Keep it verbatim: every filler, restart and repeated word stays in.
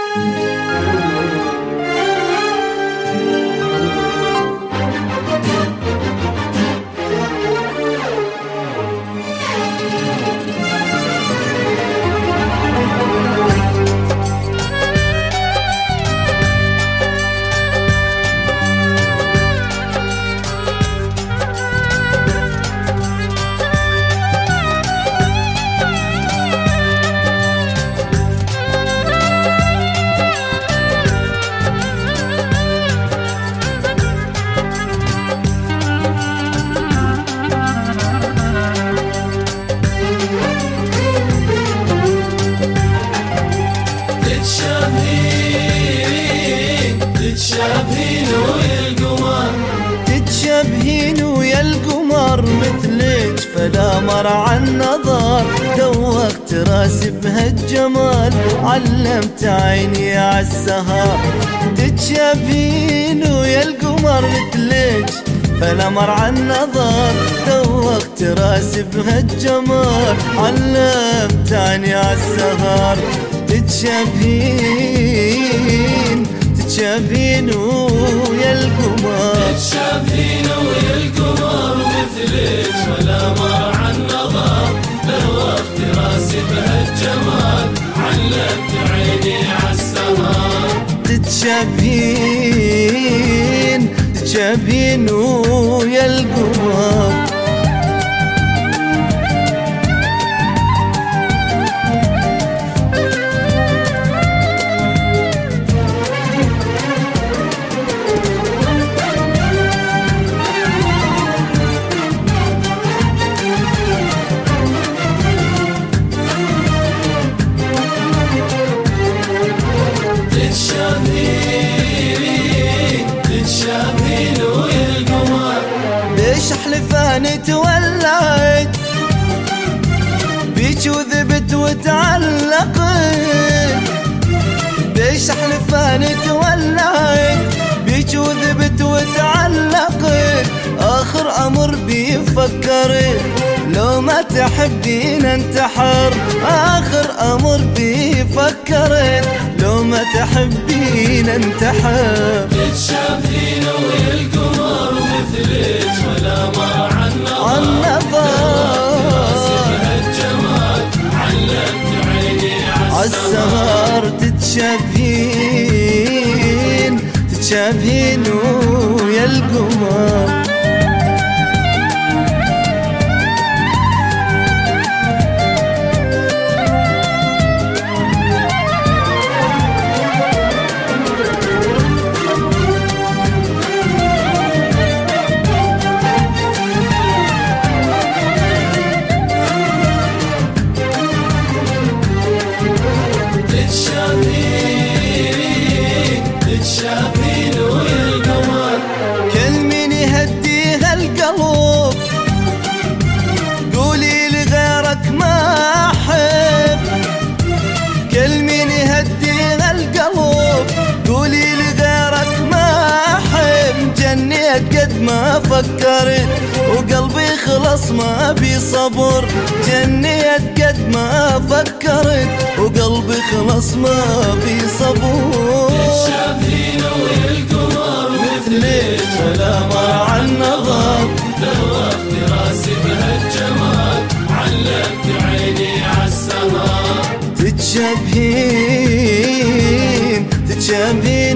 تتشابهين ويا القمر، تتشابهين ويا القمر مثلك فلا مرعى النظر، دوقت راسي بهالجمال علمت عيني عالسهر. تتشابهين ويا القمر مثلك فلا مرعى النظر، دوقت راسي بهالجمال علمت عيني عالسهر. تتشابهين تتشابهين ويا القمر، تتشابهين ويا القمر مثلك ولا مرعى النظر، دوقت راسي بهالجمال علمت عيني عالسهر. تتشابهين تتشابهين ويا القمر. تتشابهين ويا القمر، ليش حلفاني تولعت بيك وذبت وتعلقت، ليش حلفاني تولعت بيك وذبت وتعلقت، آخر أمر بي فكرت لو ما تحبين انتحر، آخر أمر بي فكرت لو ما تحبين انتحر. تتشابهين ويا القمر مثلك ولا مرعى النظر، بهالجمال علمت عيني عالسهر. تتشابهين تتشابهين ويا القمر. تتشابهين ويا القمر، كل من يهديها القلب قولي لغيرك ما أحب، كل من يهديها القلب قولي لغيرك ما أحب. جنيت قد ما فكرت وقلبي خلص ما بي صبر، جنيت قد ما فكرت وقلبي خلص ما بي صبر. تتشابهين ويا القمر مثلك ولا مرعى النظر، دوقت راسي بهالجمال علمت عيني عالسهر. تتشابهين تتشابهين